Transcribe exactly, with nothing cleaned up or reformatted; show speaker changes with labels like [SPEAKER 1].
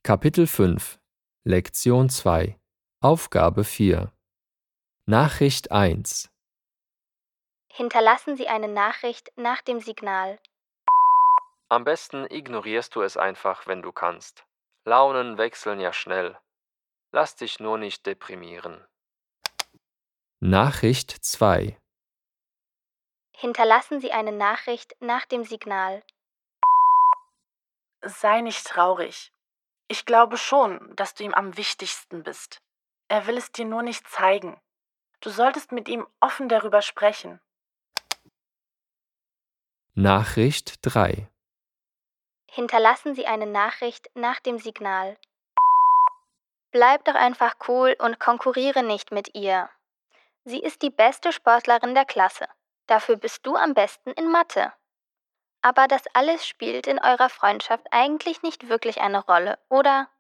[SPEAKER 1] Kapitel fünf Lektion zwei Aufgabe vier Nachricht eins
[SPEAKER 2] Hinterlassen Sie eine Nachricht nach dem Signal.
[SPEAKER 1] Am besten ignorierst du es einfach, wenn du kannst. Launen wechseln ja schnell. Lass dich nur nicht deprimieren. Nachricht zwei
[SPEAKER 2] Hinterlassen Sie eine Nachricht nach dem Signal.
[SPEAKER 3] Sei nicht traurig. Ich glaube schon, dass du ihm am wichtigsten bist. Er will es dir nur nicht zeigen. Du solltest mit ihm offen darüber sprechen.
[SPEAKER 1] Nachricht drei
[SPEAKER 2] Hinterlassen Sie eine Nachricht nach dem Signal. Bleib doch einfach cool und konkurriere nicht mit ihr. Sie ist die beste Sportlerin der Klasse. Dafür bist du am besten in Mathe. Aber das alles spielt in eurer Freundschaft eigentlich nicht wirklich eine Rolle, oder?